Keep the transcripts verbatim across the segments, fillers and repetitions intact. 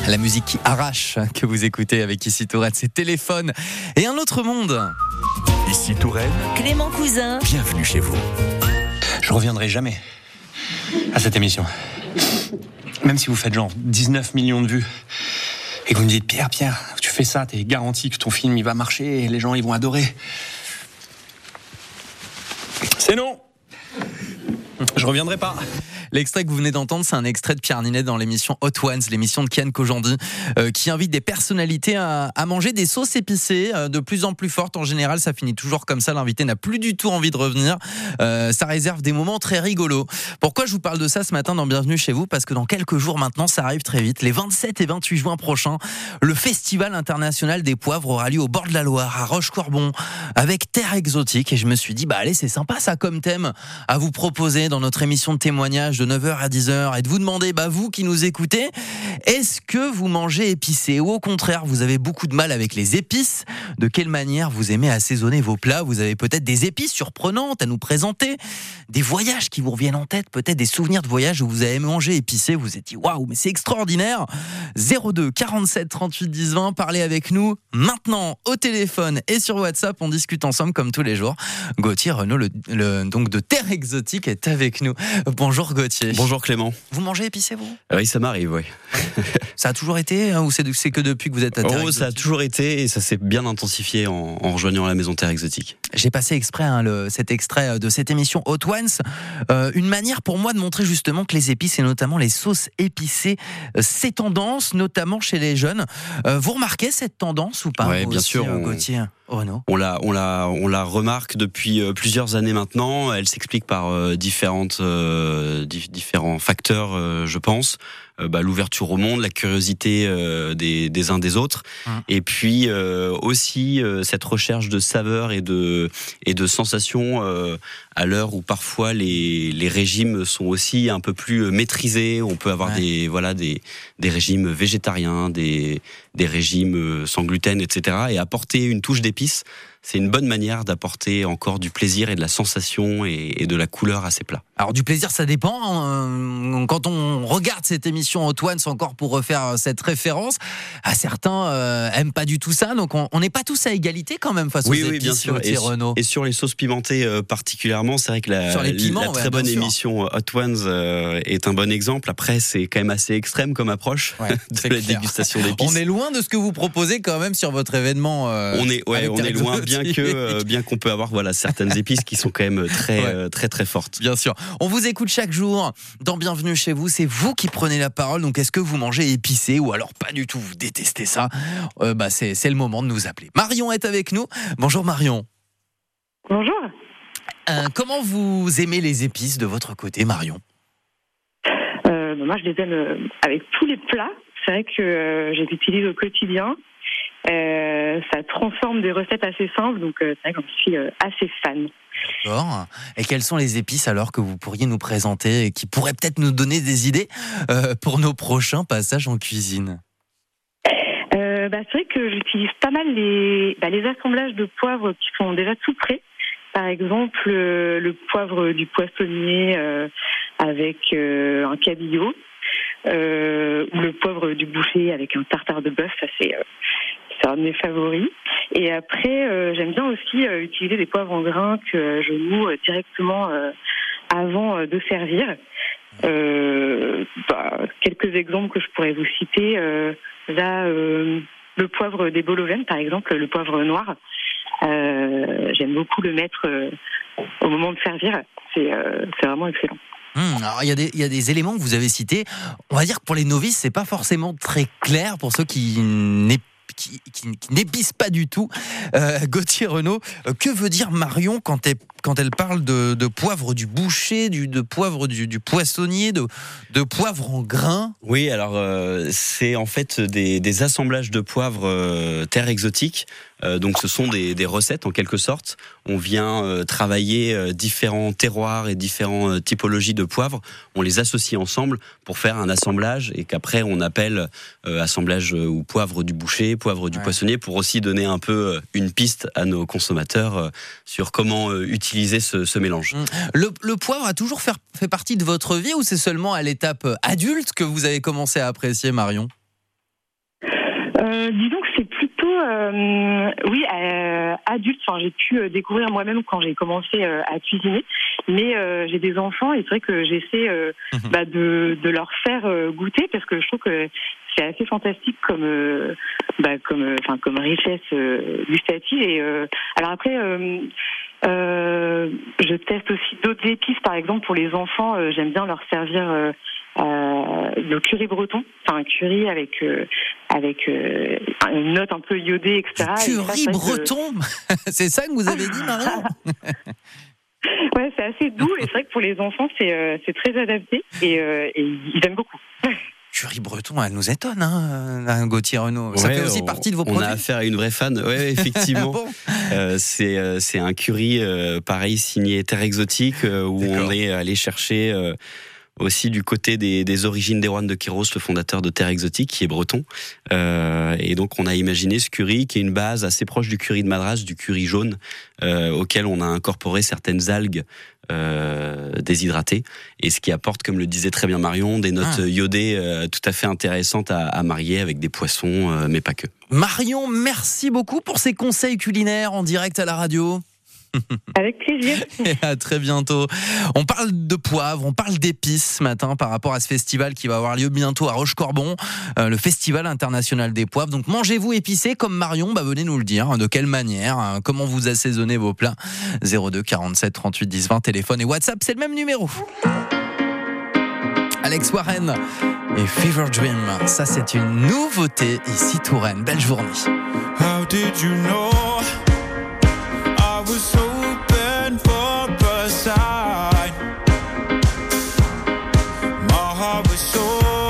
La musique qui arrache que vous écoutez avec Ici Tourette, c'est Téléphone et un autre monde. Ici Tourelle, Clément Cousin. bienvenue chez vous. Je reviendrai jamais à cette émission. Même si vous faites genre dix-neuf millions de vues et que vous me dites Pierre, Pierre, tu fais ça, t'es garanti que ton film il va marcher et les gens ils vont adorer. C'est non. Je reviendrai pas. L'extrait que vous venez d'entendre, c'est un extrait de Pierre Ninet dans l'émission Hot Ones, l'émission de Kian Kojandi, euh, qui invite des personnalités à, à manger des sauces épicées euh, de plus en plus fortes. En général, ça finit toujours comme ça. L'invité n'a plus du tout envie de revenir. Euh, ça réserve des moments très rigolos. Pourquoi je vous parle de ça ce matin dans Bienvenue chez vous ? Parce que dans quelques jours maintenant, ça arrive très vite. Les vingt-sept et vingt-huit juin prochains, le Festival international des poivres aura lieu au bord de la Loire, à Rochecorbon, avec Terre Exotique. Et je me suis dit, bah allez, c'est sympa ça comme thème à vous proposer dans notre émission de témoignage de neuf heures à dix heures et de vous demander, bah vous qui nous écoutez, est-ce que vous mangez épicé ou au contraire vous avez beaucoup de mal avec les épices ? De quelle manière vous aimez assaisonner vos plats ? Vous avez peut-être des épices surprenantes à nous présenter, des voyages qui vous reviennent en tête, peut-être des souvenirs de voyages où vous avez mangé épicé, vous vous êtes dit waouh, mais c'est extraordinaire. Zéro deux quarante-sept trente-huit dix vingt, parlez avec nous maintenant au téléphone et sur WhatsApp, on discute ensemble comme tous les jours. Gauthier Renaud, le, le, donc de Terre Exotique, est avec nous. Bonjour Gauthier. Bonjour Clément. Vous mangez épicé vous ? Oui, ça m'arrive, oui. Ça a toujours été hein, ou c'est, c'est que depuis que vous êtes à Terre Oh, Exotique ? ça a toujours été et ça s'est bien intensifié en, en rejoignant la maison Terre Exotique. J'ai passé exprès hein, le, cet extrait de cette émission Hot Ones. Euh, une manière pour moi de montrer justement que les épices et notamment les sauces épicées, euh, c'est tendance, notamment chez les jeunes. Euh, vous remarquez cette tendance ou pas ? Ouais, vous bien aussi, sûr, euh, on- Gauthier Renaud. On la, on la, on la remarque depuis euh, plusieurs années maintenant. Elle s'explique par euh, différentes, euh, dif- différents facteurs, euh, je pense. Euh, bah, l'ouverture au monde, la curiosité euh, des, des uns des autres, Hum. et puis euh, aussi euh, cette recherche de saveurs et de et de sensations euh, à l'heure où parfois les les régimes sont aussi un peu plus maîtrisés. On peut avoir Ouais. des voilà des des régimes végétariens, des des régimes sans gluten, et cetera. Et apporter une touche d'épices, c'est une bonne manière d'apporter encore du plaisir et de la sensation et, et de la couleur à ces plats. Alors du plaisir, ça dépend. hein. Quand on regarde cette émission Hot Ones, encore pour refaire cette référence, à certains euh, aiment pas du tout ça. Donc on n'est pas tous à égalité quand même face aux épices, Gauthier Et, Renaud. et sur les sauces pimentées euh, particulièrement, c'est vrai que la, Sur les piments, la ouais, très bien bonne sûr. émission Hot Ones euh, est un bon exemple. Après, c'est quand même assez extrême comme approche Ouais, de c'est la clair. dégustation d'épices. On est loin de ce que vous proposez quand même sur votre événement. euh, On est, ouais, avec on Terre est loin, bien Exotique. que, euh, bien qu'on peut avoir, voilà, certaines épices qui sont quand même très, Ouais. euh, très, très fortes. Bien sûr. On vous écoute chaque jour dans Bienvenue chez vous. C'est vous qui prenez la parole. Donc, est-ce que vous mangez épicé ou alors pas du tout ? Vous détestez ça ? euh, bah, c'est, c'est le moment de nous appeler. Marion est avec nous. Bonjour Marion. Bonjour. Euh, comment vous aimez les épices de votre côté, Marion ? Euh, bah, moi, je les aime euh, avec tous les plats. C'est vrai que euh, je les utilise au quotidien. Euh, ça transforme des recettes assez simples, donc euh, c'est vrai que je suis euh, assez fan. D'accord. Et quelles sont les épices alors que vous pourriez nous présenter et qui pourraient peut-être nous donner des idées euh, pour nos prochains passages en cuisine ? Euh, bah, c'est vrai que j'utilise pas mal les, bah, les assemblages de poivres qui sont déjà tout prêts. Par exemple, euh, le poivre du poissonnier euh, avec euh, un cabillaud, euh, ou le poivre du boucher avec un tartare de bœuf. Ça, c'est, euh, c'est un de mes favoris. Et après, euh, j'aime bien aussi euh, utiliser des poivres en grains que euh, je noue euh, directement euh, avant euh, de servir. Euh, bah, quelques exemples que je pourrais vous citer. Euh, là, euh, le poivre des Bolovènes, par exemple, le poivre noir. Euh, j'aime beaucoup le mettre euh, au moment de servir. C'est, euh, c'est vraiment excellent. Hum, alors il y a des il y a des éléments que vous avez cités. On va dire que pour les novices, c'est pas forcément très clair pour ceux qui n'ép- qui, qui, qui n'épicent pas du tout. Euh, Gauthier Renaud, euh, que veut dire Marion quand elle quand elle parle de, de poivre du boucher, du de poivre du, du poissonnier, de de poivre en grains ? Oui, alors euh, c'est en fait des, des assemblages de poivres euh, Terre Exotique. Euh, donc ce sont des, des recettes en quelque sorte. On vient euh, travailler euh, différents terroirs et différentes euh, typologies de poivres. On les associe ensemble pour faire un assemblage et qu'après on appelle euh, assemblage euh, ou poivre du boucher, poivre du Ouais. poissonnier, pour aussi donner un peu euh, une piste à nos consommateurs euh, sur comment euh, utiliser ce, ce mélange. Le, le poivre a toujours fait, fait partie de votre vie ou c'est seulement à l'étape adulte que vous avez commencé à apprécier, Marion ? Euh, disons que c'est plutôt, euh, oui, euh, adulte. Enfin, j'ai pu euh, découvrir moi-même quand j'ai commencé euh, à cuisiner. Mais euh, j'ai des enfants et c'est vrai que j'essaie euh, mmh. bah, de, de leur faire euh, goûter parce que je trouve que c'est assez fantastique comme, euh, bah, comme, enfin, comme richesse euh, gustative. Et euh, alors après. Euh, Euh, je teste aussi d'autres épices, par exemple pour les enfants. Euh, j'aime bien leur servir euh, euh, le curry breton, enfin un curry avec euh, avec euh, une note un peu iodée, et cetera. Du curry et ça, breton, que... c'est ça que vous avez dit, Marion? Ouais, c'est assez doux et c'est vrai que pour les enfants c'est euh, c'est très adapté et, euh, et ils aiment beaucoup. Curry breton, elle nous étonne, hein, Gauthier Renaud. Ça ouais, fait aussi on, partie de vos on produits. On a affaire à une vraie fan, ouais, effectivement. bon. euh, c'est, euh, c'est un curry, euh, pareil, signé Terre Exotique, euh, où D'accord. on est allé chercher euh, aussi du côté des, des origines d'Erwan de Quiros, le fondateur de Terre Exotique, qui est breton. Euh, et donc, on a imaginé ce curry, qui est une base assez proche du curry de Madras, du curry jaune, euh, auquel on a incorporé certaines algues Euh, déshydratées, et ce qui apporte, comme le disait très bien Marion, des notes ah. iodées euh, tout à fait intéressantes à, à marier avec des poissons, euh, mais pas que. Marion, merci beaucoup pour ces conseils culinaires en direct à la radio. Avec plaisir. Et à très bientôt. On parle de poivre, on parle d'épices ce matin par rapport à ce festival qui va avoir lieu bientôt à Rochecorbon, euh, le Festival international des poivres. Donc mangez-vous épicé comme Marion, bah venez nous le dire. De quelle manière, hein, comment vous assaisonnez vos plats. zéro deux quarante-sept trente-huit dix vingt, téléphone et WhatsApp, c'est le même numéro. Alex Warren et Fever Dream, ça c'est une nouveauté ici Touraine. Belle journée. How did you know I was hoping for a sign? My heart was so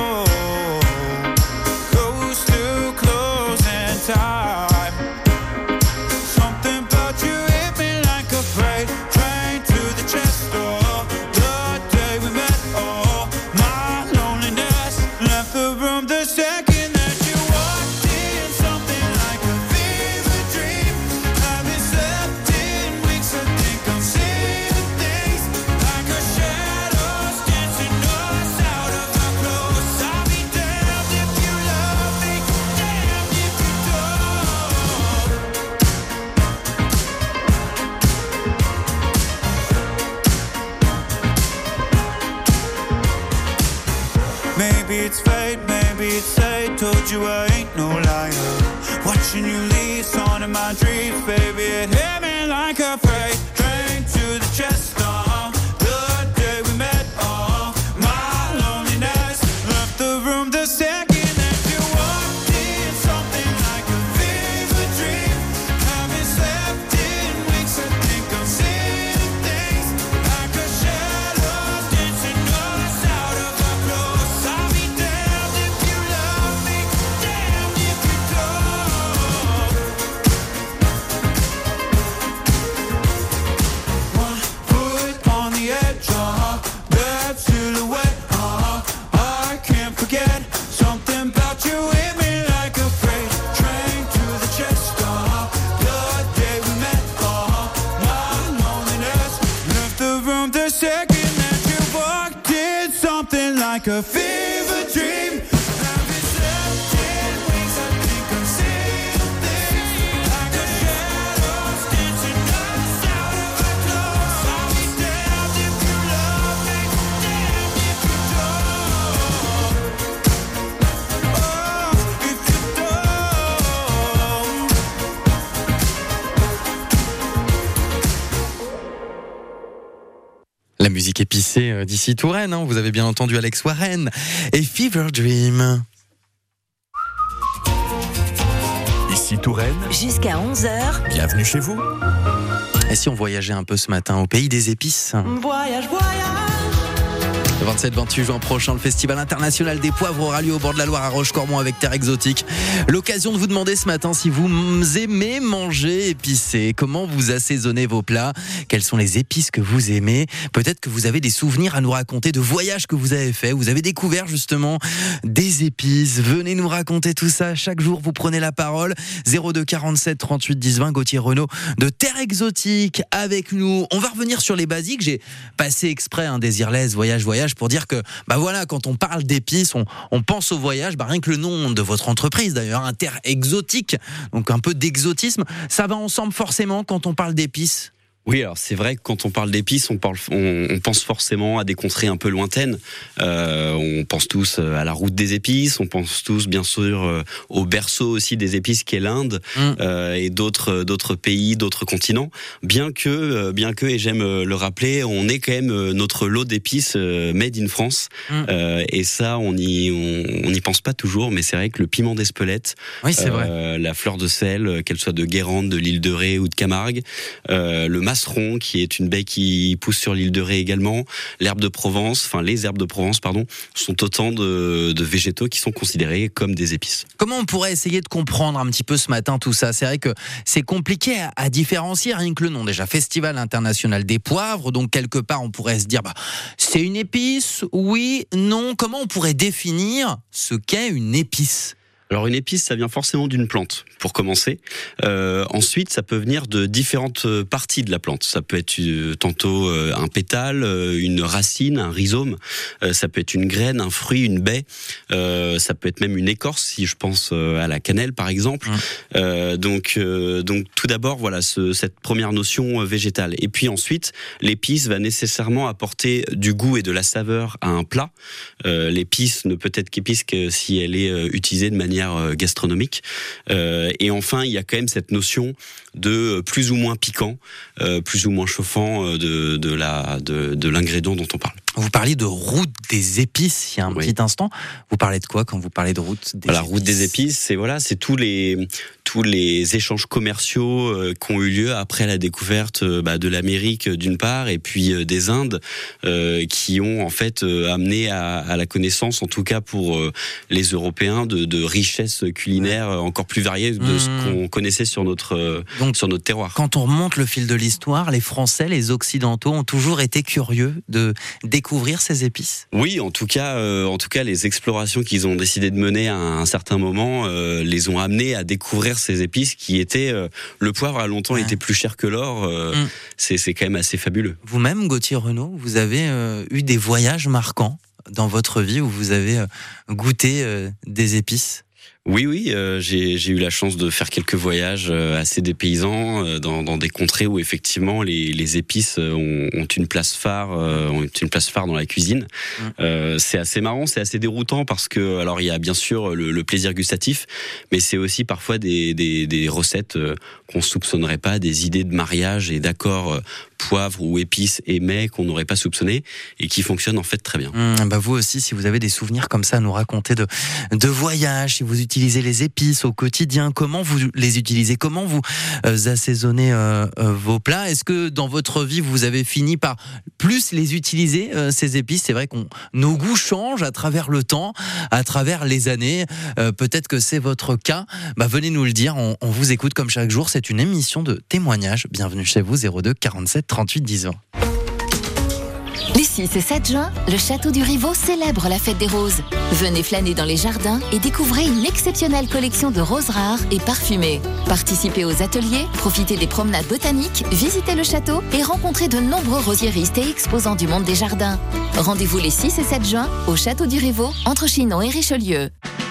close to closing time. Something about you hit me like a freight train to the chest door. The day we met, oh, my loneliness left the room the second that you walked in. Something like a fever dream. I've been slept in weeks, I think I'm seeing things like a shadows dancing us out of our clothes. I'll be damned if you love me, damned if you don't. Maybe it's fate, maybe it's fate. Told you I ain't no liar. Watching you leave, on in my dreams, baby. It hit me like a freight train to the chest. Uh, the day we met, uh, my loneliness left the room the second that you walked in. Something like a fever dream. Haven't slept in weeks, I think I'm seeing things like a shadow dancing us out of our clothes. I'll be damned if you love me, damned if you don't. One foot on the edge, uh-huh, that silhouette, uh-huh, I can't forget. Something about you hit me like a freight train to the chest, uh-huh, the day we met, uh-huh, my loneliness left the room the second that you walked in. Something like a fever dream. Haven't slept in weeks, I think I'm seeing things like a shadows dancing us out of our clothes. I'll be damned if you love me, damned if you don't. Oh, if you don't. La musique épicée euh, d'ici Touraine, hein, vous avez bien entendu Alex Warren et Fever Dream. Ici Touraine, Jusqu'à onze heures. bienvenue chez vous. Et si on voyageait un peu ce matin au pays des épices? Voyage, voyage. Le vingt-sept vingt-huit juin prochain, le Festival international des poivres aura lieu au bord de la Loire à Rochecorbon avec Terre Exotique. L'occasion de vous demander ce matin si vous aimez manger épicé, comment vous assaisonnez vos plats, quelles sont les épices que vous aimez. Peut-être que vous avez des souvenirs à nous raconter de voyages que vous avez faits. Vous avez découvert justement des épices. Venez nous raconter tout ça. Chaque jour, vous prenez la parole. zéro deux quarante-sept trente-huit dix vingt, Gauthier Renaud de Terre Exotique avec nous. On va revenir sur les basiques. J'ai passé exprès un Désirless, voyage, voyage, voyage pour dire que, bah voilà, quand on parle d'épices, on, on pense au voyage. Bah rien que le nom de votre entreprise, d'ailleurs, Inter-Exotique, donc un peu d'exotisme, ça va ensemble forcément quand on parle d'épices. Oui, alors c'est vrai que quand on parle d'épices, on, parle, on, on pense forcément à des contrées un peu lointaines. Euh, on pense tous à la route des épices, on pense tous bien sûr euh, au berceau aussi des épices qu'est l'Inde mmh. euh, et d'autres d'autres pays, d'autres continents. Bien que, euh, bien que, et j'aime le rappeler, on est quand même notre lot d'épices euh, made in France. Mmh. Euh, et ça, on y on n'y pense pas toujours, mais c'est vrai que le piment d'Espelette, oui, c'est euh, vrai. La fleur de sel, qu'elle soit de Guérande, de l'île de Ré ou de Camargue, euh, le masseron, qui est une baie qui pousse sur l'île de Ré également, l'herbe de Provence, enfin les herbes de Provence, pardon, sont autant de, de végétaux qui sont considérés comme des épices. Comment on pourrait essayer de comprendre un petit peu ce matin tout ça ? C'est vrai que c'est compliqué à, à différencier, rien que le nom. Déjà, Festival international des poivres, donc quelque part on pourrait se dire, bah, c'est une épice, oui, non. Comment on pourrait définir ce qu'est une épice ? Alors une épice, ça vient forcément d'une plante, pour commencer. Euh, ensuite, ça peut venir de différentes parties de la plante. Ça peut être euh, tantôt euh, un pétale, euh, une racine, un rhizome. Euh, ça peut être une graine, un fruit, une baie. Euh, ça peut être même une écorce, si je pense euh, à la cannelle, par exemple. Mmh. Euh, donc, euh, donc tout d'abord, voilà, ce, cette première notion euh, végétale. Et puis ensuite, l'épice va nécessairement apporter du goût et de la saveur à un plat. Euh, l'épice ne peut être qu'épice que si elle est euh, utilisée de manière gastronomique. Euh, et enfin, il y a quand même cette notion de plus ou moins piquant, euh, plus ou moins chauffant de, de, la, de, de l'ingrédient dont on parle. Vous parliez de route des épices il y a un oui. petit instant. Vous parlez de quoi quand vous parlez de route des voilà, épices ? Route des épices, c'est voilà, c'est tous les tous les échanges commerciaux euh, qui ont eu lieu après la découverte euh, bah, de l'Amérique d'une part et puis euh, des Indes euh, qui ont en fait euh, amené à, à la connaissance, en tout cas pour euh, les Européens, de, de richesses culinaires euh, encore plus variées de mmh. ce qu'on connaissait sur notre euh, Donc, sur notre terroir. Quand on remonte le fil de l'histoire, les Français, les Occidentaux ont toujours été curieux de découvrir ces épices. Oui, en tout cas, euh, en tout cas, les explorations qu'ils ont décidé de mener à un certain moment euh, les ont amenés à découvrir ces épices qui étaient. Euh, le poivre a longtemps ouais. été plus cher que l'or. Euh, mm. c'est, c'est quand même assez fabuleux. Vous-même, Gauthier Renaud, vous avez euh, eu des voyages marquants dans votre vie où vous avez euh, goûté euh, des épices ? Oui, oui, euh, j'ai, j'ai eu la chance de faire quelques voyages euh, assez dépaysants euh, dans, dans des contrées où effectivement les, les épices ont, ont une place phare, euh, ont une place phare dans la cuisine. Mmh. Euh, c'est assez marrant, c'est assez déroutant parce que alors il y a bien sûr le, le plaisir gustatif, mais c'est aussi parfois des, des, des recettes euh, qu'on soupçonnerait pas, des idées de mariage et d'accords euh, poivre ou épices et mets qu'on n'aurait pas soupçonné et qui fonctionnent en fait très bien. Mmh, bah vous aussi, si vous avez des souvenirs comme ça à nous raconter de, de voyages, si vous utilisez les épices au quotidien, comment vous les utilisez, comment vous euh, assaisonnez euh, euh, vos plats, est-ce que dans votre vie vous avez fini par plus les utiliser, euh, ces épices ? C'est vrai qu'on nos goûts changent à travers le temps, à travers les années, euh, peut-être que c'est votre cas, bah venez nous le dire, on, on vous écoute comme chaque jour, c'est une émission de témoignages, bienvenue chez vous, zéro deux quarante-sept trente-huit dix vingt. Les six et sept juin, le Château du Riveau célèbre la fête des roses. Venez flâner dans les jardins et découvrez une exceptionnelle collection de roses rares et parfumées. Participez aux ateliers, profitez des promenades botaniques, visitez le château et rencontrez de nombreux rosiéristes et exposants du monde des jardins. Rendez-vous les six et sept juin au Château du Riveau, entre Chinon et Richelieu.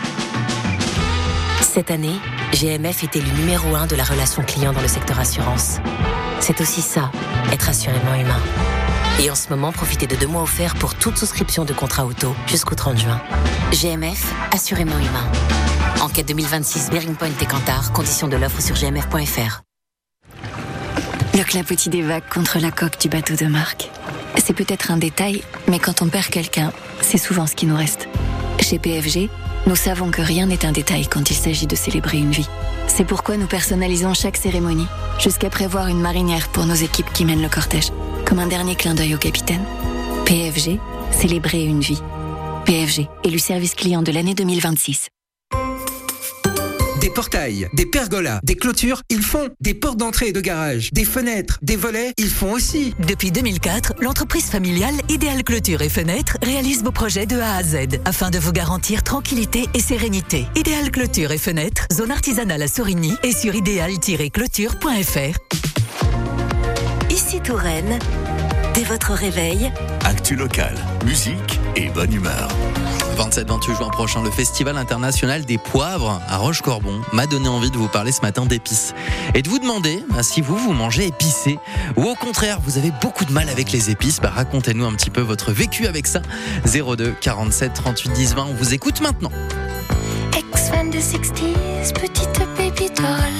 Cette année, G M F était le numéro un de la relation client dans le secteur assurance. C'est aussi ça, être assurément humain. Et en ce moment, profitez de deux mois offerts pour toute souscription de contrat auto jusqu'au trente juin. G M F, assurément humain. Enquête deux mille vingt-six, Bearing Point et Kantar, conditions de l'offre sur g m f point f r. Le clapotis des vagues contre la coque du bateau de Marc. C'est peut-être un détail, mais quand on perd quelqu'un, c'est souvent ce qui nous reste. Chez P F G, nous savons que rien n'est un détail quand il s'agit de célébrer une vie. C'est pourquoi nous personnalisons chaque cérémonie, jusqu'à prévoir une marinière pour nos équipes qui mènent le cortège. Comme un dernier clin d'œil au capitaine. P F G, célébrer une vie. P F G, élu service client de l'année deux mille vingt-six. Des portails, des pergolas, des clôtures, ils font. Des portes d'entrée et de garage, des fenêtres, des volets, ils font aussi. Depuis deux mille quatre, l'entreprise familiale Idéal Clôture et Fenêtres réalise vos projets de A à Z afin de vous garantir tranquillité et sérénité. Idéal Clôture et Fenêtres, zone artisanale à Sorigny et sur idéal tiret clôture point f r. Ici Touraine, dès votre réveil, Actu l'actu locale, musique et bonne humeur. vingt-sept vingt-huit juin prochain, le Festival international des poivres à Rochecorbon m'a donné envie de vous parler ce matin d'épices et de vous demander bah, si vous, vous mangez épicé ou au contraire, vous avez beaucoup de mal avec les épices. Bah, racontez-nous un petit peu votre vécu avec ça. zéro deux quarante-sept trente-huit dix vingt, on vous écoute maintenant. Ex-fan des sixties, petite baby doll.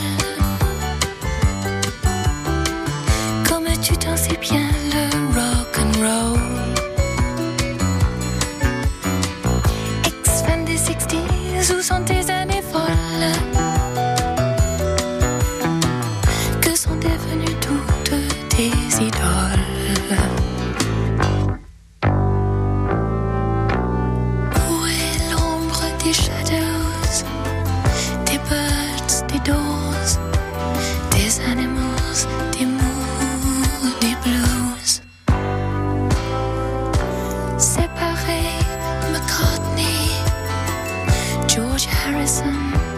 Comme tu dansais bien le rock and roll. Ex-fan des sixties, où sont tes années folles? Que sont devenues toutes tes idoles? Où est l'ombre des shadows, des birds, des doors, des animals, des moons, des blues? Séparés, McCartney, George Harrison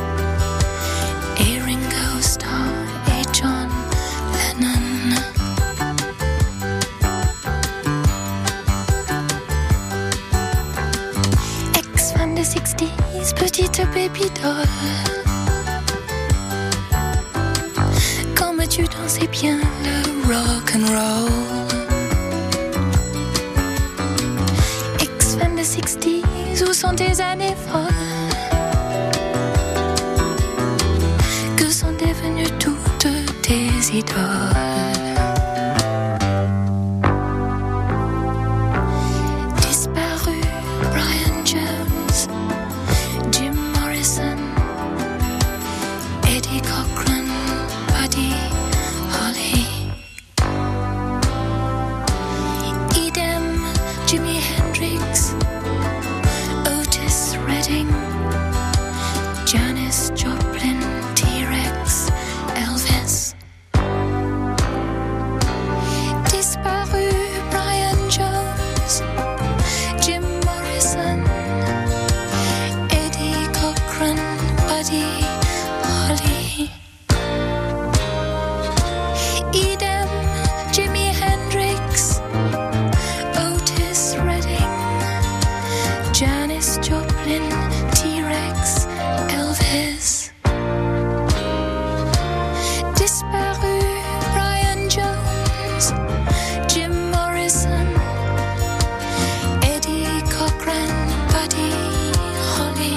et Ringo Starr et John Lennon. Ex-fan des sixties, petite baby doll. Comme tu dansais bien le rock and roll. Ex-fan des sixties, où sont tes années folles? Que sont devenues toutes tes idoles? Disparu, Brian Jones, Jim Morrison, Eddie Cochran, Buddy Holly. Idem, Jimi Hendrix, Otis Redding, Janis Joplin, T-Rex, Elvis. Disparu, Brian Jones, Jim Morrison, Eddie Cochran, Buddy Holly. Idem, Jimi Hendrix, Otis Redding, Janis Joplin, T-Rex, Elvis. Disparu, Brian Jones, Jim Morrison, Eddie Cochran, Buddy Holly.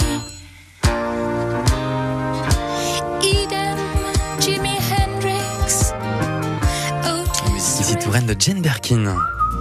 Idem, Jimi Hendrix, Otis Ici Touraine de Jane Birkin.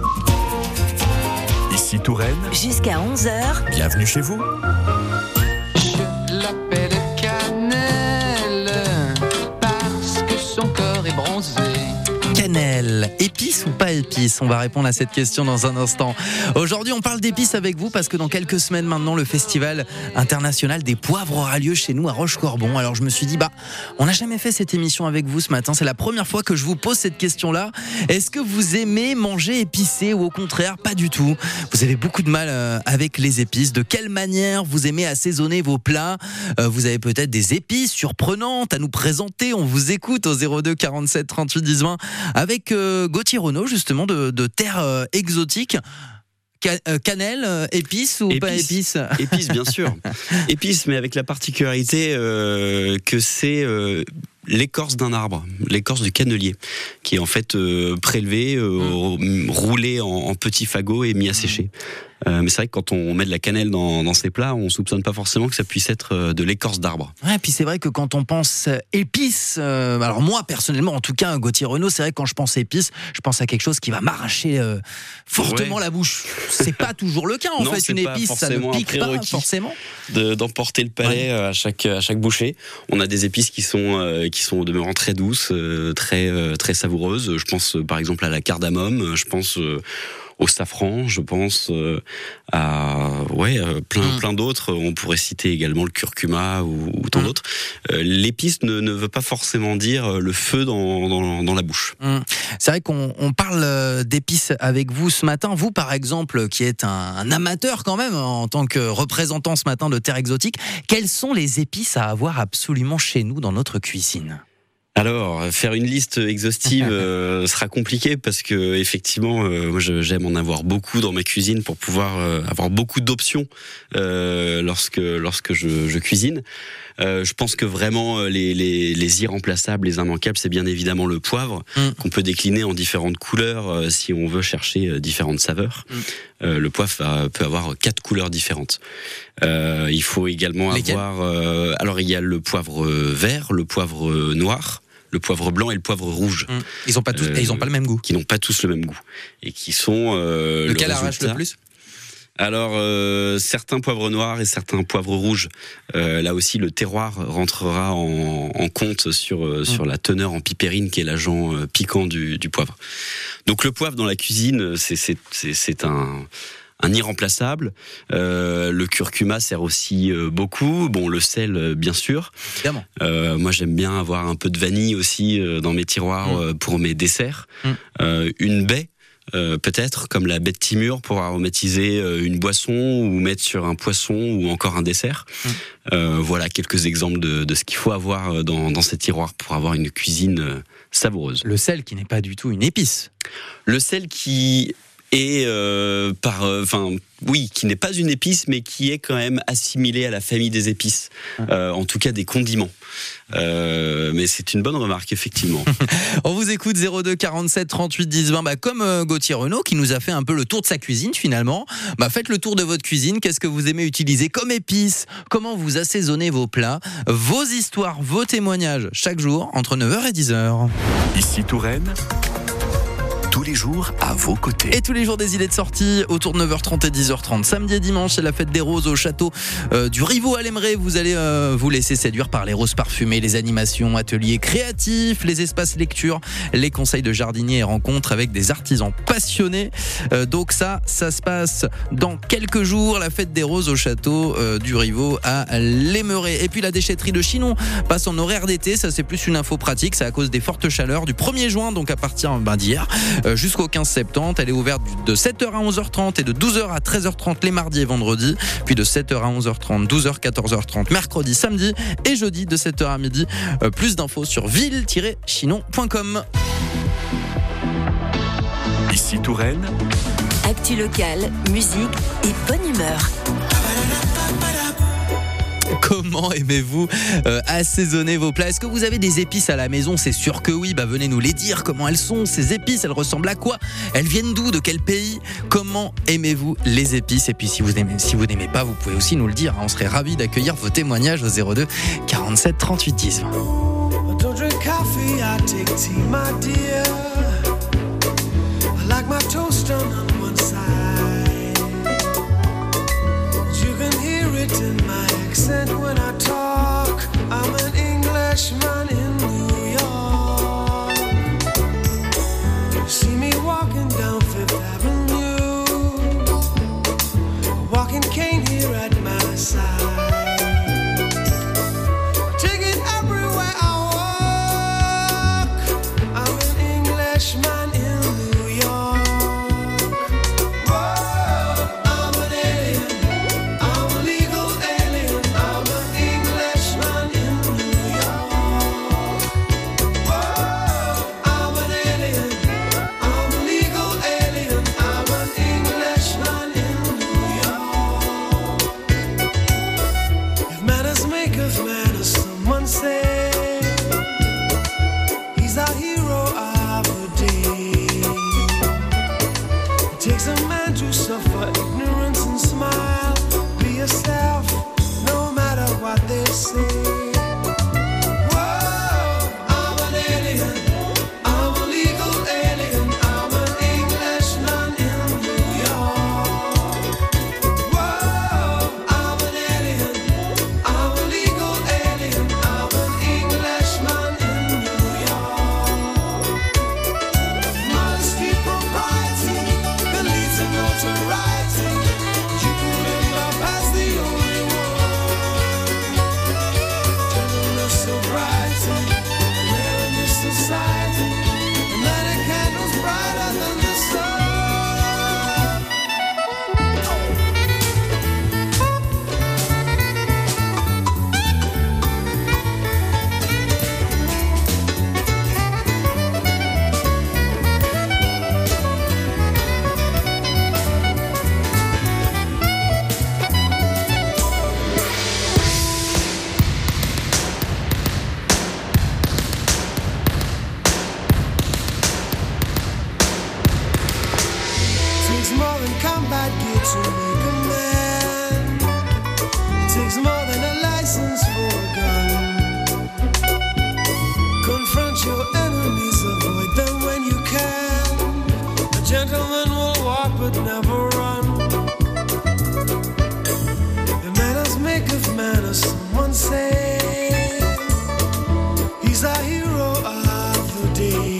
Ici Touraine, Jusqu'à onze heures, bienvenue chez vous. Je l'appelle Cannelle parce que son corps est bronzé. Cannelle, épice ou pas épice? On va répondre à cette question dans un instant. Aujourd'hui, on parle d'épices avec vous parce que dans quelques semaines maintenant, le Festival international des poivres aura lieu chez nous à Rochecorbon. Alors je me suis dit, bah, on n'a jamais fait cette émission avec vous ce matin. C'est la première fois que je vous pose cette question-là. Est-ce que vous aimez manger épicé ou au contraire, pas du tout? Vous avez beaucoup de mal euh, avec les épices. De quelle manière vous aimez assaisonner vos plats? euh, Vous avez peut-être des épices surprenantes à nous présenter. On vous écoute au zéro deux quarante-sept trente-huit dix vingt avec euh, Gauthier Renaud, justement, de, de Terre euh, Exotique. Ca- euh, cannelle, euh, épice ou Épice. pas épice? Épices, bien sûr. Épices, mais avec la particularité euh, que c'est euh, l'écorce d'un arbre, l'écorce du cannelier, qui est en fait euh, prélevée, euh, mmh. roulée en, en petits fagots et mis à sécher. Euh, mais c'est vrai que quand on met de la cannelle dans, dans ces plats, on soupçonne pas forcément que ça puisse être de l'écorce d'arbre. Ouais, puis c'est vrai que quand on pense épices, euh, alors moi personnellement, en tout cas, Gauthier Renaud, c'est vrai que quand je pense épices, je pense à quelque chose qui va m'arracher euh, fortement ouais. la bouche. C'est pas toujours le cas en non, fait. Une épice, ça ne pique pas forcément. De, d'emporter le palais ouais. à chaque à chaque bouchée. On a des épices qui sont euh, qui sont demeurant très douces, euh, très euh, très savoureuses. Je pense euh, par exemple à la cardamome. Je pense euh, au safran, je pense euh, à ouais euh, plein mmh. plein d'autres. On pourrait citer également le curcuma ou, ou tant mmh. d'autres. Euh, l'épice ne, ne veut pas forcément dire le feu dans dans, dans la bouche. Mmh. C'est vrai qu'on on parle d'épices avec vous ce matin. Vous, par exemple, qui êtes un, un amateur quand même en tant que représentant ce matin de Terre Exotique, quelles sont les épices à avoir absolument chez nous dans notre cuisine ? Alors, faire une liste exhaustive euh, sera compliqué parce que effectivement, euh, moi je, j'aime en avoir beaucoup dans ma cuisine pour pouvoir euh, avoir beaucoup d'options euh, lorsque lorsque je, je cuisine. Euh, je pense que vraiment les, les, les irremplaçables, les immanquables, c'est bien évidemment le poivre mm. qu'on peut décliner en différentes couleurs euh, si on veut chercher euh, différentes saveurs. Mm. Euh, le poivre euh, peut avoir quatre couleurs différentes. Euh, il faut également Lesquelles avoir. Euh, alors il y a le poivre vert, le poivre noir, le poivre blanc et le poivre rouge. Mmh. Ils ont pas tous, euh, et ils ont pas le même goût. Qui n'ont pas tous le même goût et qui sont. Euh, Lequel le arrache le plus ? Alors, euh, certains poivres noirs et certains poivres rouges. Euh, là aussi, le terroir rentrera en, en compte sur euh, mmh. sur la teneur en pipérine, qui est l'agent euh, piquant du, du poivre. Donc, le poivre dans la cuisine, c'est c'est c'est, c'est un un irremplaçable. Euh, le curcuma sert aussi euh, beaucoup. Bon, le sel, euh, bien sûr. Évidemment. Euh, moi, j'aime bien avoir un peu de vanille aussi euh, dans mes tiroirs mmh. euh, pour mes desserts. Mmh. Euh, une baie. Euh, peut-être comme la baie de Timur pour aromatiser euh, une boisson ou mettre sur un poisson ou encore un dessert. Mmh. Euh, voilà quelques exemples de, de ce qu'il faut avoir dans, dans ces tiroirs pour avoir une cuisine euh, savoureuse. Le sel qui n'est pas du tout une épice. Le sel qui est euh, par, enfin euh, oui, qui n'est pas une épice, mais qui est quand même assimilé à la famille des épices, mmh. euh, en tout cas des condiments. Euh, mais c'est une bonne remarque, effectivement. On vous écoute zéro deux quarante-sept trente-huit dix vingt. Bah, comme euh, Gauthier Renaud qui nous a fait un peu le tour de sa cuisine finalement. Bah, faites le tour de votre cuisine. Qu'est-ce que vous aimez utiliser comme épices ? Comment vous assaisonnez vos plats ? Vos histoires, vos témoignages chaque jour entre neuf heures et dix heures. Ici Touraine. Tous les jours à vos côtés. Et tous les jours des idées de sortie autour de neuf heures trente et dix heures trente. Samedi et dimanche, c'est la fête des roses au château euh, du Rivaux à l'Emeret. Vous allez euh, vous laisser séduire par les roses parfumées, les animations, ateliers créatifs, les espaces lecture, les conseils de jardiniers et rencontres avec des artisans passionnés. Euh, donc ça, ça se passe dans quelques jours. La fête des roses au château euh, du Rivaux à l'Emeret. Et puis la déchetterie de Chinon passe en horaire d'été. Ça, c'est plus une info pratique. C'est à cause des fortes chaleurs du premier juin, donc à partir ben, d'hier. Jusqu'au quinze septembre, elle est ouverte de sept heures à onze heures trente et de douze heures à treize heures trente les mardis et vendredis, puis de sept heures à onze heures trente, douze heures, quatorze heures trente mercredi, samedi et jeudi de sept heures à midi. Euh, plus d'infos sur ville tiret chinon point com. Ici Touraine. Actu locale, musique et bonne humeur. Comment aimez-vous euh, assaisonner vos plats ? Est-ce que vous avez des épices à la maison ? C'est sûr que oui, bah venez nous les dire. Comment elles sont, ces épices ? Elles ressemblent à quoi ? Elles viennent d'où ? De quel pays ? Comment aimez-vous les épices ? Et puis si vous n'aimez, si vous n'aimez pas, vous pouvez aussi nous le dire. On serait ravis d'accueillir vos témoignages au zéro deux quarante-sept trente-huit dix vingt. When I talk, I'm an Englishman in New York. You see me walking down Fifth Avenue, walking cane here at my side. Take it everywhere I walk, I'm an Englishman in New York. Whoa, I'm an alien, I'm a legal alien. Writing, you could end up as the only one. bad gear to make a man. It takes more than a license for a gun. Confront your enemies, avoid them when you can. A gentleman will walk but never run. The manners make of manners, someone say. He's a hero of the day.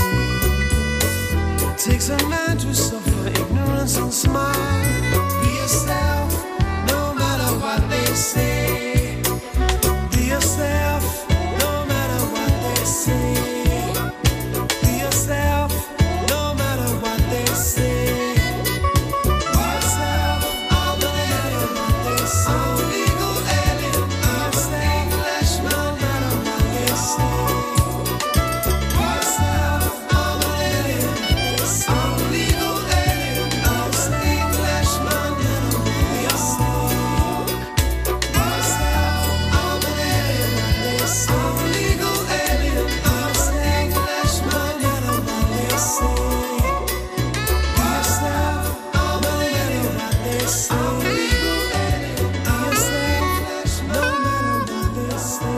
It takes a man to suffer ignorance and smile. Be yourself, no matter what they say. Be yourself, no matter what they say. Be yourself, no matter what they say. Be yourself, no matter what they say. I'm a legal alien, I'm a English, no matter what they say. Be yourself, I'm an alien, I'm a legal alien, I'm a English, no matter what they say. Be yourself, I'm an alien, I'm a legal alien, I'm a English, no matter what they say. Be yourself, I'm an alien, I'm a legal alien, I'm a English, no matter what they say.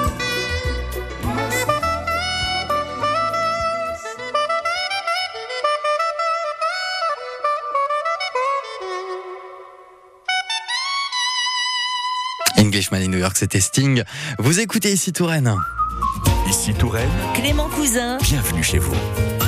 Englishman in New York, c'était Sting. Vous écoutez ici Touraine. Ici Touraine, Clément Cousin. bienvenue chez vous.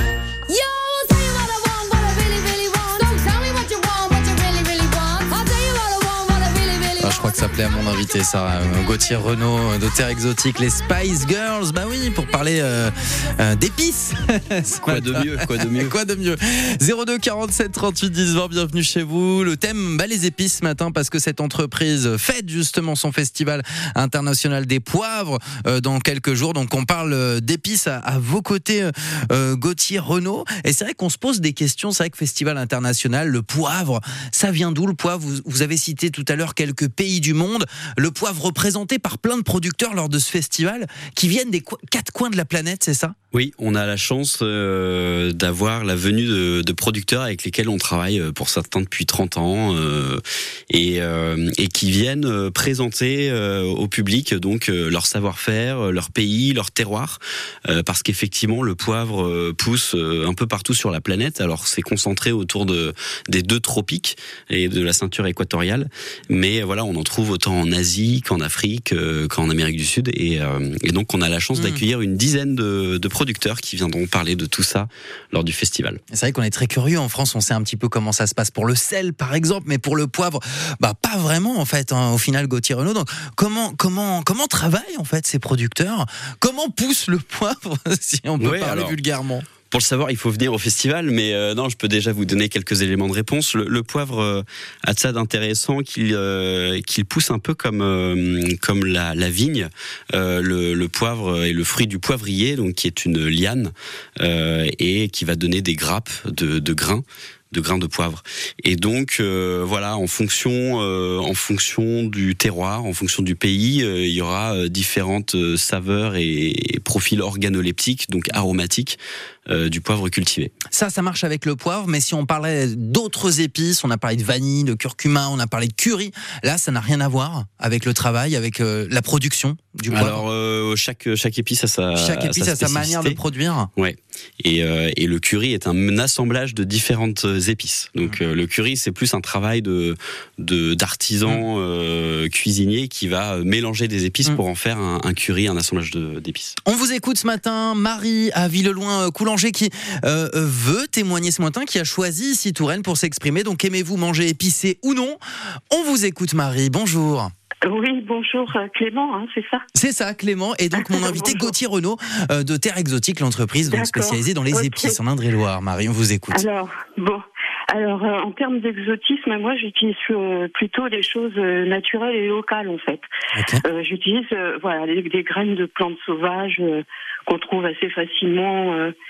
Ah, je crois que ça plaît à mon invité, ça. euh, Gauthier Renaud de Terre Exotique, les Spice Girls. Bah oui, pour parler euh, euh, d'épices. Ce Quoi de matin. mieux, quoi de mieux. Quoi de mieux. zéro deux quarante-sept trente-huit dix vingt, bienvenue chez vous. Le thème, bah, les épices ce matin, parce que cette entreprise fête justement son festival international des poivres euh, dans quelques jours. Donc on parle euh, d'épices à, à vos côtés, euh, Gauthier Renaud. Et c'est vrai qu'on se pose des questions. C'est vrai que festival international, le poivre, ça vient d'où le poivre? vous, vous avez cité tout à l'heure quelques pays du monde. Le poivre représenté par plein de producteurs lors de ce festival qui viennent des co- quatre coins de la planète, c'est ça? Oui, on a la chance euh, d'avoir la venue de, de producteurs avec lesquels on travaille euh, pour certains depuis trente ans euh, et, euh, et qui viennent euh, présenter euh, au public donc euh, leur savoir-faire, euh, leur pays, leur terroir, euh, parce qu'effectivement le poivre euh, pousse euh, un peu partout sur la planète. Alors c'est concentré autour de des deux tropiques et de la ceinture équatoriale, mais voilà, on en trouve autant en Asie qu'en Afrique, euh, qu'en Amérique du Sud, et, euh, et donc on a la chance mmh. d'accueillir une dizaine de, de producteurs qui viendront parler de tout ça lors du festival. C'est vrai qu'on est très curieux en France, on sait un petit peu comment ça se passe pour le sel par exemple, mais pour le poivre, bah pas vraiment en fait, hein, au final Gauthier Renaud. Donc comment comment comment travaillent en fait ces producteurs? Comment pousse le poivre si on peut ouais, parler alors... vulgairement? Pour le savoir, il faut venir au festival, mais euh, non, je peux déjà vous donner quelques éléments de réponse. Le, le poivre euh, a de ça d'intéressant qu'il euh, qu'il pousse un peu comme euh, comme la, la vigne. Euh, le, le poivre est le fruit du poivrier, donc qui est une liane euh, et qui va donner des grappes de, de grains. de grains de poivre. Et donc euh, voilà, en fonction euh, en fonction du terroir, en fonction du pays, euh, il y aura euh, différentes euh, saveurs et, et profils organoleptiques, donc aromatiques euh, du poivre cultivé. Ça, ça marche avec le poivre, mais si on parlait d'autres épices, on a parlé de vanille, de curcuma, on a parlé de curry, là, ça n'a rien à voir avec le travail, avec euh, la production du poivre. Alors euh, chaque chaque épice a sa chaque épice sa a sa manière de produire. Ouais. Et euh, et le curry est un assemblage de différentes épices. Donc euh, le curry, c'est plus un travail de de d'artisan euh, cuisinier qui va mélanger des épices mmh. pour en faire un, un curry, un assemblage de, d'épices. On vous écoute ce matin, Marie à Villeloin-Coulanger qui euh, veut témoigner ce matin, qui a choisi ici Touraine pour s'exprimer. Donc aimez-vous manger épicé ou non? On vous écoute, Marie. Bonjour. Oui, bonjour Clément, hein, c'est ça? C'est ça, Clément. Et donc mon invité Gauthier Renaud euh, de Terre Exotique, l'entreprise donc spécialisée dans les okay. épices en Indre-et-Loire. Marie, on vous écoute. Alors, bon, alors euh, en termes d'exotisme, moi j'utilise euh, plutôt des choses euh, naturelles et locales en fait. Okay. Euh, j'utilise euh, voilà des, des graines de plantes sauvages euh, qu'on trouve assez facilement. Euh,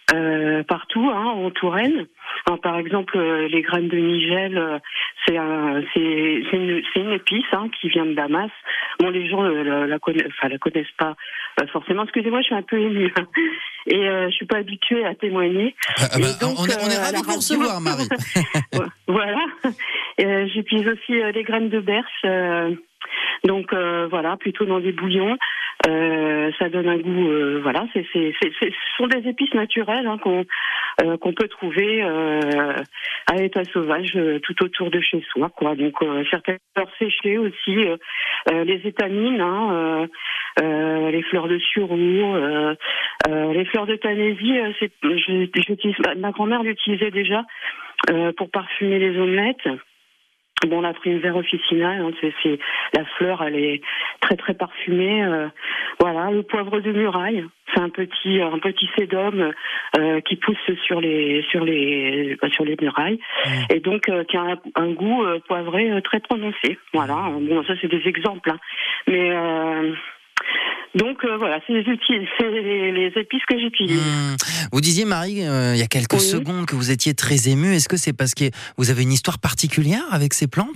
euh, partout, hein, en Touraine. Alors, par exemple, euh, les graines de nigel, euh, c'est, un, c'est, c'est, une, c'est une épice hein, qui vient de Damas. Bon, les gens euh, la, la, connaissent, enfin, la connaissent pas euh, forcément. Excusez-moi, je suis un peu émue. Hein. Et euh, je suis pas habituée à témoigner. Ah, bah, donc, on est, on est euh, ravis de vous recevoir, Marie. Voilà. Euh, j'utilise aussi euh, les graines de berce. Euh, donc euh, voilà, plutôt dans des bouillons. Euh, ça donne un goût. Euh, voilà, c'est, c'est, c'est, c'est, ce sont des épices naturelles hein, qu'on euh, qu'on peut trouver euh, à l'état sauvage euh, tout autour de chez soi, quoi. Donc euh, certaines fleurs séchées aussi, euh, euh, les étamines, hein, euh, euh, les fleurs de sureau, euh, euh, les fleurs de tanésie. Euh, c'est, je, j'utilise, ma grand-mère l'utilisait déjà euh, pour parfumer les omelettes. Bon, la primevera officinale, hein, c'est, c'est la fleur, elle est très très parfumée. Euh, voilà, le poivre de muraille, c'est un petit un petit sédum euh, qui pousse sur les sur les sur les murailles et donc euh, qui a un, un goût euh, poivré euh, très prononcé. Voilà, bon, ça c'est des exemples, hein. mais euh, donc euh, voilà, c'est les, outils, c'est les, les épices que j'utilise. Mmh. Vous disiez, Marie, euh, il y a quelques oui. secondes que vous étiez très émue. Est-ce que c'est parce que vous avez une histoire particulière avec ces plantes ?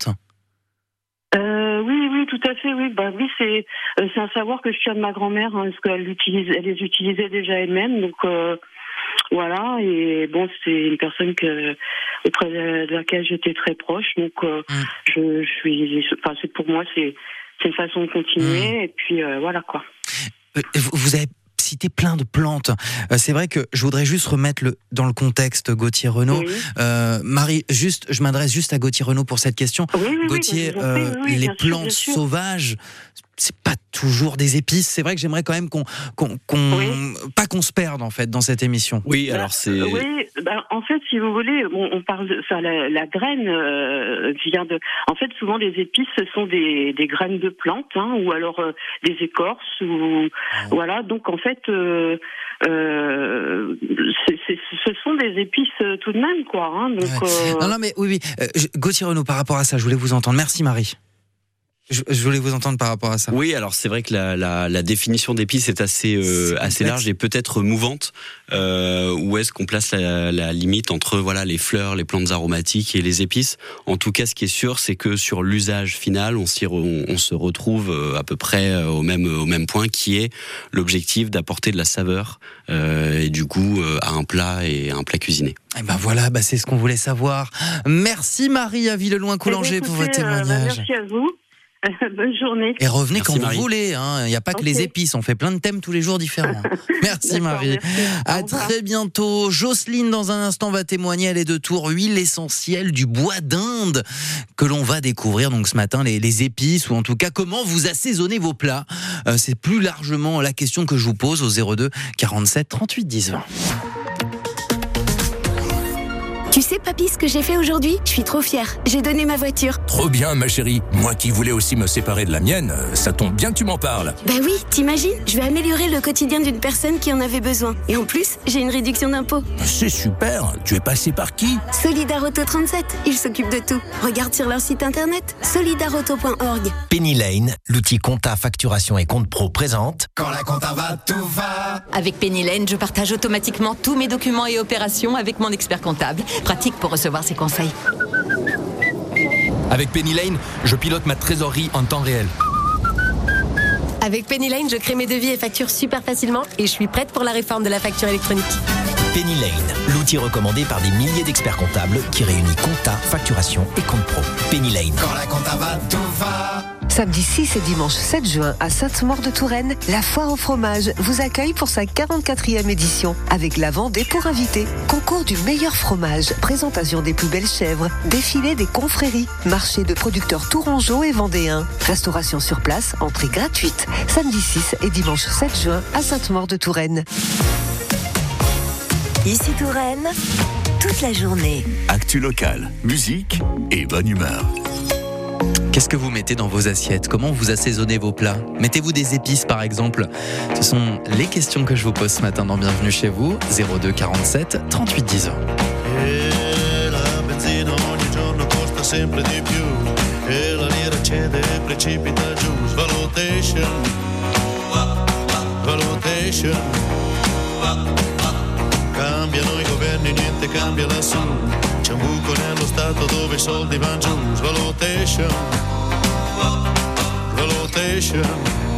euh, Oui, oui, tout à fait. Oui, bah oui, c'est euh, c'est un savoir que je tiens de ma grand-mère, hein, parce qu'elle utilise, elle les utilisait déjà elle-même, donc. Euh, Voilà, et bon, c'est une personne que, auprès de laquelle j'étais très proche, donc euh, mmh. je, je suis, enfin, c'est pour moi, c'est, c'est une façon de continuer, mmh. et puis euh, voilà quoi. Vous avez cité plein de plantes. C'est vrai que je voudrais juste remettre le, dans le contexte Gauthier Renaud. Oui. Euh, Marie, juste, je m'adresse juste à Gauthier Renaud pour cette question. Oui, oui, Gauthier, oui, euh, oui, les bien plantes sûr, sauvages, c'est pas toujours des épices. C'est vrai que j'aimerais quand même qu'on, qu'on, qu'on oui. pas qu'on se perde en fait dans cette émission. Oui, alors c'est. Oui, bah, en fait, si vous voulez, on, on parle de, enfin, la, la graine euh, vient de. En fait, souvent les épices, ce sont des, des graines de plantes, hein, ou alors euh, des écorces, ou oh. voilà. Donc en fait, euh, euh, c'est, c'est, ce sont des épices euh, tout de même, quoi. Hein, donc. Ouais. Euh... Non, non, mais oui, oui. Euh, Gauthier Renaud, par rapport à ça, je voulais vous entendre. Merci, Marie. Je, je voulais vous entendre par rapport à ça. Oui, alors c'est vrai que la, la, la définition d'épices est assez euh, assez large et peut-être mouvante. Euh, où est-ce qu'on place la, la limite entre voilà les fleurs, les plantes aromatiques et les épices ? En tout cas, ce qui est sûr, c'est que sur l'usage final, on, s'y re, on, on se retrouve à peu près au même au même point, qui est l'objectif d'apporter de la saveur euh, et du goût à un plat et à un plat cuisiné. Et ben voilà, bah c'est ce qu'on voulait savoir. Merci Marie à Villeloin-Coulanger pour votre témoignage. Euh, merci à vous. Bonne journée. Et revenez merci quand Marie. vous voulez. Hein. Il n'y a pas que okay. les épices. On fait plein de thèmes tous les jours différents. Merci Marie. Merci. À très bientôt. Jocelyne, dans un instant, va témoigner. Elle est de Tours. Huile essentielle du bois d'Inde que l'on va découvrir. Donc ce matin, les, les épices, ou en tout cas comment vous assaisonnez vos plats. Euh, c'est plus largement la question que je vous pose au zéro deux quarante-sept trente-huit dix vingt. Tu sais, papy, ce que j'ai fait aujourd'hui ? Je suis trop fière. J'ai donné ma voiture. Trop bien, ma chérie. Moi qui voulais aussi me séparer de la mienne, ça tombe bien que tu m'en parles. Bah oui, t'imagines ? Je vais améliorer le quotidien d'une personne qui en avait besoin. Et en plus, j'ai une réduction d'impôt. C'est super. Tu es passé par qui ? Solidarauto trente-sept. Ils s'occupent de tout. Regarde sur leur site internet, solidarauto point org. Penny Lane, l'outil compta, facturation et compte pro présente. Quand la compta va, tout va. Avec Penny Lane, je partage automatiquement tous mes documents et opérations avec mon expert comptable. Pratique pour recevoir ses conseils. Avec Penny Lane, je pilote ma trésorerie en temps réel. Avec Penny Lane, je crée mes devis et factures super facilement et je suis prête pour la réforme de la facture électronique. Penny Lane, l'outil recommandé par des milliers d'experts comptables qui réunit compta, facturation et compte pro. Penny Lane. Quand la compta va, tout va. Samedi six et dimanche sept juin à Sainte-Maure-de-Touraine, la Foire au fromage vous accueille pour sa quarante-quatrième édition avec la Vendée pour invités. Concours du meilleur fromage, présentation des plus belles chèvres, défilé des confréries, marché de producteurs tourangeaux et vendéens, restauration sur place, entrée gratuite. Samedi six et dimanche sept juin à Sainte-Maure-de-Touraine. Ici Touraine, toute la journée. Actu locale, musique et bonne humeur. Qu'est-ce que vous mettez dans vos assiettes ? Comment vous assaisonnez vos plats ? Mettez-vous des épices par exemple ? Ce sont les questions que je vous pose ce matin dans Bienvenue chez vous. zéro deux quarante-sept trente-huit dix vingt. E la benzina ogni giorno costa sempre di più e la lira cede e precipita giù. Svalutation, valutation, cambiano i governi, niente cambia lassù. C'è un buco nello stato dove i soldi vanno giù. Svalutation, svalutation.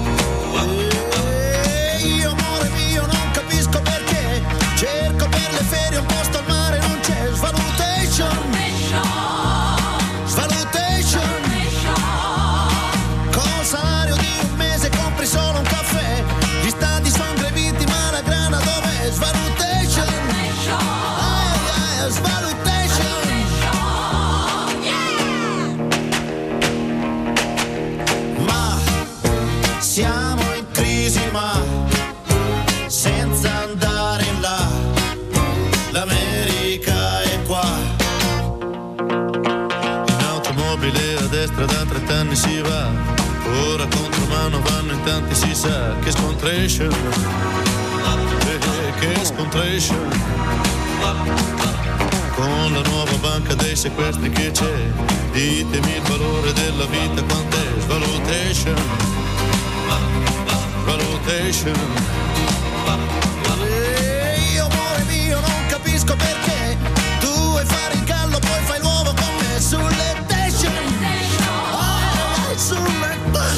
E io amore mio non capisco perché. Cerco per le ferie un posto al mare, non c'è. Svalutation, svalutation. Col salario di un mese compri solo un caffè. Gli stadi sono greviti ma la grana dov'è? Svalutation, ah, yeah, svalutation. Ma siamo in crisi ma senza andare in là. L'America è qua. In automobile a destra da trent'anni si va. Ora contro mano vanno in tanti, si sa che scontration, eh, che scontration. Con la nuova banca dei sequestri che c'è, ditemi il valore della vita quant'è. Svalutation, svalutation. E io amore mio non capisco perché tu vuoi fare il gallo poi fai l'uovo con me sulle station. Oh, sulle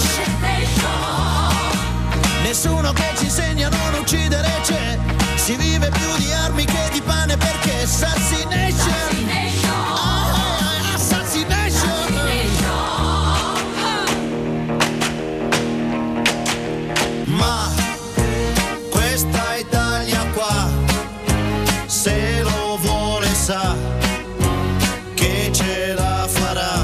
nessuno che ci insegna a non uccidere c'è. Si vive più di armi che di pane perché assassination, ah, assassination. Ma questa Italia qua se lo vuole sa che ce la farà.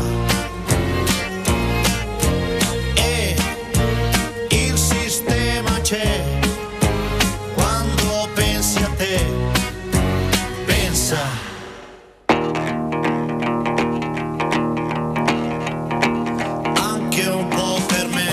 E il sistema c'è. Quando pensi a te, pensa. Anche un po' per me.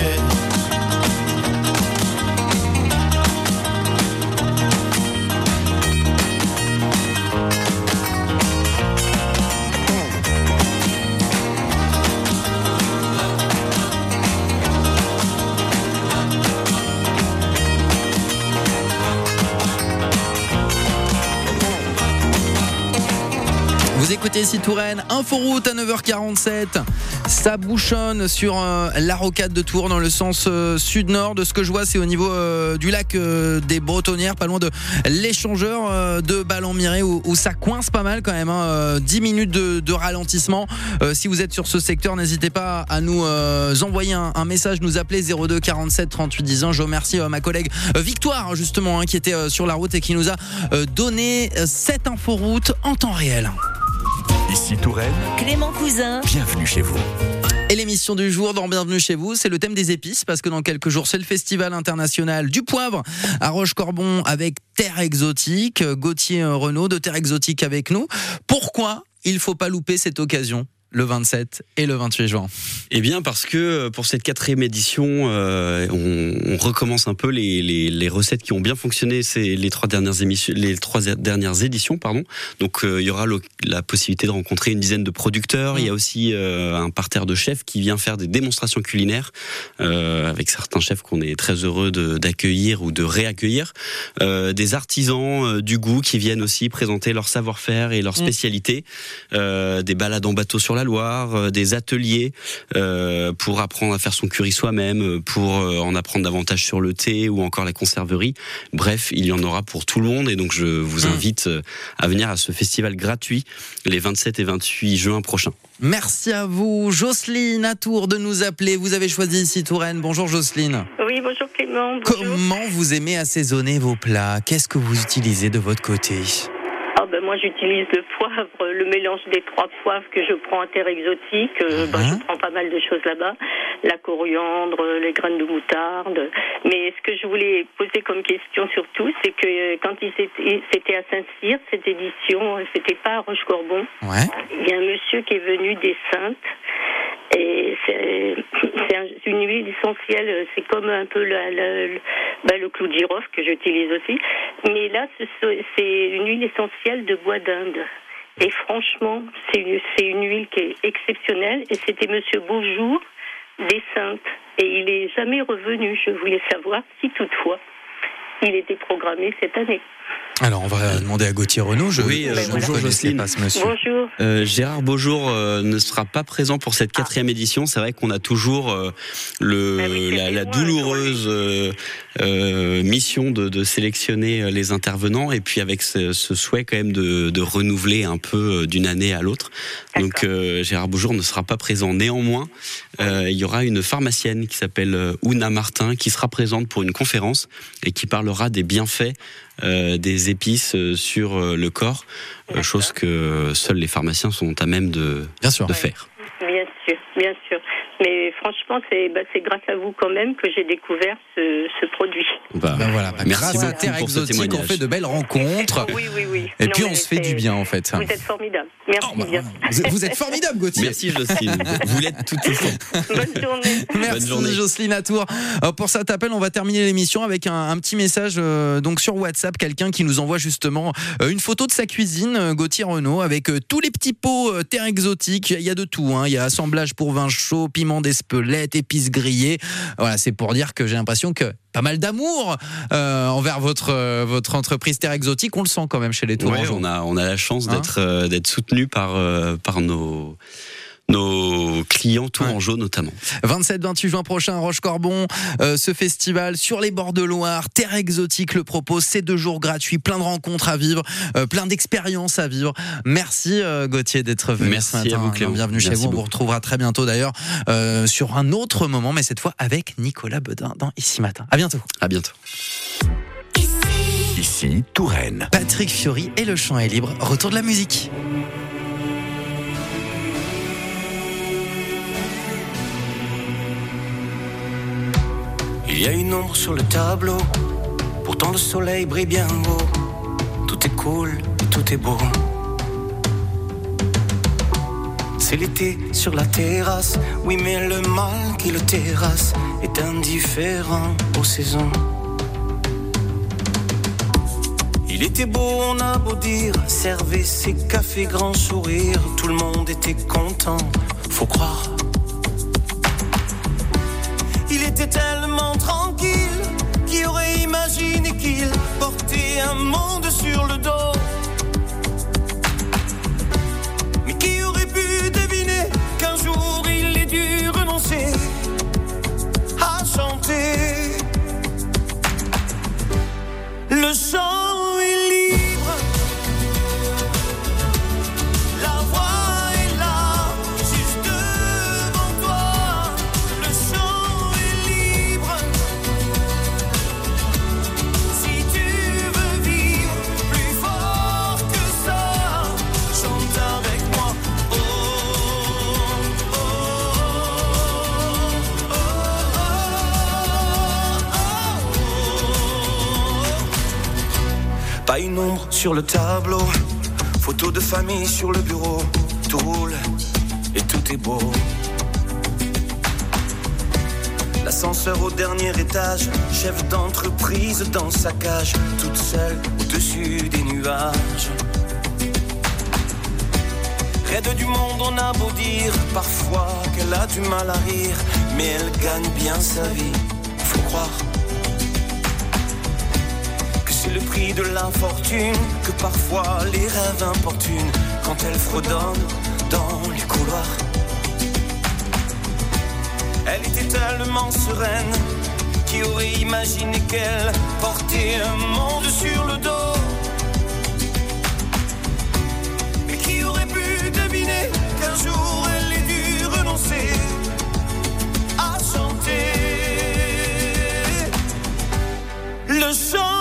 Vous écoutez ici Touraine, Inforoute à neuf heures quarante-sept. Ça bouchonne sur euh, la rocade de Tours dans le sens euh, sud-nord. De ce que je vois, c'est au niveau euh, du lac euh, des Bretonnières, pas loin de l'échangeur euh, de Ballon-Miré où, où ça coince pas mal quand même. Hein, euh, dix minutes de, de ralentissement. Euh, si vous êtes sur ce secteur, n'hésitez pas à nous euh, envoyer un, un message, nous appeler zéro deux quarante-sept trente-huit dix. Je remercie euh, ma collègue euh, Victoire justement hein, qui était euh, sur la route et qui nous a euh, donné euh, cette inforoute en temps réel. Ici Touraine, Clément Cousin. Bienvenue chez vous. Et l'émission du jour dans Bienvenue chez vous, c'est le thème des épices parce que dans quelques jours, c'est le Festival international du poivre à Roche-Corbon avec Terre Exotique. Gauthier Renaud de Terre Exotique avec nous. Pourquoi il ne faut pas louper cette occasion ? Le vingt-sept et le vingt-huit juin. Eh bien parce que pour cette quatrième édition, euh, on, on recommence un peu les, les, les recettes qui ont bien fonctionné ces, les trois dernières émissions, les trois dernières éditions, pardon. Donc euh, il y aura le, la possibilité de rencontrer une dizaine de producteurs. Mmh. Il y a aussi euh, un parterre de chefs qui vient faire des démonstrations culinaires euh, avec certains chefs qu'on est très heureux de, d'accueillir ou de réaccueillir. Euh, des artisans euh, du goût qui viennent aussi présenter leur savoir-faire et leur spécialité. Mmh. Euh, des balades en bateau sur la Loire, euh, des ateliers euh, pour apprendre à faire son curry soi-même, pour euh, en apprendre davantage sur le thé ou encore la conserverie. Bref, il y en aura pour tout le monde et donc je vous invite euh, à venir à ce festival gratuit les vingt-sept et vingt-huit juin prochains. Merci à vous, Jocelyne à Tours de nous appeler. Vous avez choisi ici Touraine. Bonjour Jocelyne. Oui, bonjour Clément. Bonjour. Comment vous aimez assaisonner vos plats ? Qu'est-ce que vous utilisez de votre côté ? Ah ben moi j'utilise le poivre, le mélange des trois poivres que je prends à Terre Exotique. Euh, ben, je prends pas mal de choses là-bas, la coriandre, les graines de moutarde. Mais ce que je voulais poser comme question surtout, c'est que quand il s'était, c'était à Saint-Cyr, cette édition, c'était pas à Roche-Corbon. Ouais. Il y a un monsieur qui est venu des Saintes. Et c'est, c'est un, une huile essentielle, c'est comme un peu la, la, le, bah, le clou de girofle que j'utilise aussi. Mais là, c'est, c'est une huile essentielle de bois d'Inde. Et franchement, c'est une, c'est une huile qui est exceptionnelle. Et c'était Monsieur Beaujour des Saintes. Et il n'est jamais revenu. Je voulais savoir si toutefois il était programmé cette année. Alors on va demander à Gauthier Renaud. Je, oui, euh, je bonjour Jocelyne. Pas ce monsieur. Bonjour. Euh, Gérard Beaujour euh, ne sera pas présent pour cette quatrième ah. édition. C'est vrai qu'on a toujours euh, le, ah oui, la, la douloureuse euh, euh, mission de, de sélectionner les intervenants et puis avec ce, ce souhait quand même de, de renouveler un peu d'une année à l'autre. D'accord. Donc euh, Gérard Beaujour ne sera pas présent. Néanmoins, euh, il y aura une pharmacienne qui s'appelle Ouna Martin qui sera présente pour une conférence et qui parlera des bienfaits Euh, des épices euh, sur euh, le corps, euh, chose que seuls les pharmaciens sont à même de, bien sûr. de faire. Bien sûr, bien sûr. Mais franchement, c'est, bah, c'est grâce à vous quand même que j'ai découvert ce, ce produit. Bah, bah voilà, bah, merci grâce à Terre Exotique, on fait de belles rencontres. Oui, oui, oui. Et non, puis on se fait du bien en fait. Vous êtes formidable. Merci oh, bah, bien. Vous êtes formidable, Gauthier. Merci Jocelyne. Vous l'êtes tout le temps. Bonne journée. Merci Bonne journée. Jocelyne à Tours. Alors, pour cet appel, on va terminer l'émission avec un, un petit message euh, donc sur WhatsApp, quelqu'un qui nous envoie justement euh, une photo de sa cuisine, euh, Gauthier Renaud, avec euh, tous les petits pots euh, Terre Exotique. Il y a de tout. Hein. Il y a assemblage pour vin chaud, piment d'Espelette, épices grillées. Voilà, c'est pour dire que j'ai l'impression que pas mal d'amour euh, envers votre euh, votre entreprise Terre Exotique. On le sent quand même chez les Tourangeaux. Ouais, on a on a la chance hein d'être euh, d'être soutenu par euh, par nos nos clients tourangeaux ouais. notamment. vingt-sept vingt-huit juin prochain à Roche-Corbon, euh, ce festival sur les bords de Loire, Terre Exotique le propose, c'est deux jours gratuits, plein de rencontres à vivre, euh, plein d'expériences à vivre. Merci euh, Gauthier d'être venu Merci ce matin. à vous Clément. Bienvenue Merci chez vous, beaucoup. on vous retrouvera très bientôt d'ailleurs euh, sur un autre moment, mais cette fois avec Nicolas Bedin dans Ici Matin. À bientôt. À bientôt. Ici, Touraine. Patrick Fiori et le chant est libre, retour de la musique. Il y a une ombre sur le tableau, pourtant le soleil brille bien haut. Tout est cool et tout est beau. C'est l'été sur la terrasse, oui mais le mal qui le terrasse est indifférent aux saisons. Il était beau, on a beau dire, servait ses cafés grand sourire, tout le monde était content, faut croire. Il était tellement tranquille, qui aurait imaginé qu'il portait un monde sur le dos. Mais qui aurait pu deviner qu'un jour il ait dû renoncer à chanter. Le chant est libre, la voix est là, juste devant toi. Le chant est libre, si tu veux vivre plus fort que ça, chante avec moi. Oh, oh, oh, oh, oh, oh. Pas une ombre sur le tableau, photo de famille sur le bureau, tout roule et tout est beau. L'ascenseur au dernier étage, chef d'entreprise dans sa cage, toute seule au-dessus des nuages. Raide du monde, on a beau dire parfois qu'elle a du mal à rire, mais elle gagne bien sa vie, faut croire. Que c'est le prix de l'infortune, que parfois les rêves importunent quand elle fredonne dans les couloirs. Elle était tellement sereine, qui aurait imaginé qu'elle portait un monde sur le dos. Mais qui aurait pu deviner qu'un jour elle ait dû renoncer à chanter. Le chant